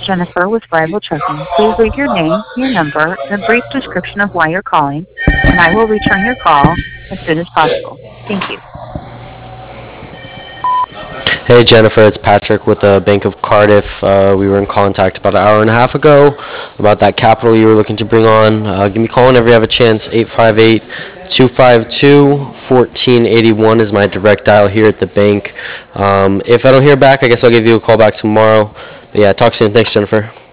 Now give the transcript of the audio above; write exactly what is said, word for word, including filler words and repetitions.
Jennifer with Reliable Trucking. Please leave your name, your number, and a brief description of why you're calling, and I will return your call as soon as possible. Thank you. Hey Jennifer, it's Patrick with the Bank of Cardiff. Uh, we were in contact about an hour and a half ago about that capital you were looking to bring on. Uh, give me a call whenever you have a chance. eight five eight, two five two, one four eight one is my direct dial here at the bank. Um, if I don't hear back, I guess I'll give you a call back tomorrow. But yeah, talk soon. Thanks, Jennifer.